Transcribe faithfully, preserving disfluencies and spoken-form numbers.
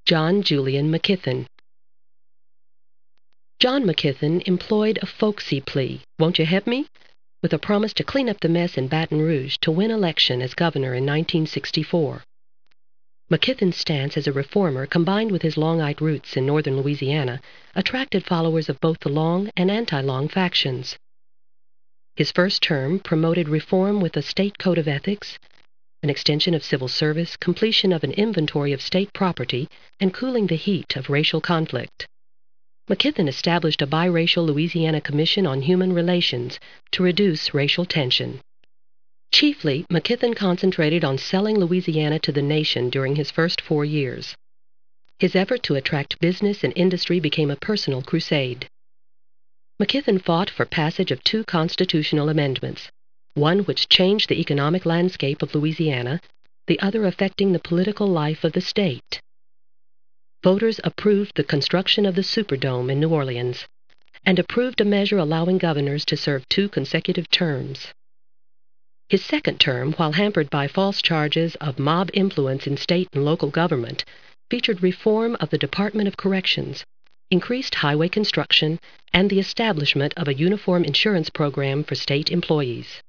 John Julian McKithen. John McKithen employed a folksy plea, "Won't you help me?" with a promise to clean up the mess in Baton Rouge to win election as governor in nineteen sixty-four. McKithen's stance as a reformer, combined with his Longite roots in northern Louisiana, attracted followers of both the Long and anti-Long factions. His first term promoted reform with a state code of ethics, an extension of civil service, completion of an inventory of state property, and cooling the heat of racial conflict. McKithen established a biracial Louisiana Commission on Human Relations to reduce racial tension. Chiefly, McKithen concentrated on selling Louisiana to the nation during his first four years. His effort to attract business and industry became a personal crusade. McKithen fought for passage of two constitutional amendments, one which changed the economic landscape of Louisiana, the other affecting the political life of the state. Voters approved the construction of the Superdome in New Orleans and approved a measure allowing governors to serve two consecutive terms. His second term, while hampered by false charges of mob influence in state and local government, featured reform of the Department of Corrections, increased highway construction, and the establishment of a uniform insurance program for state employees.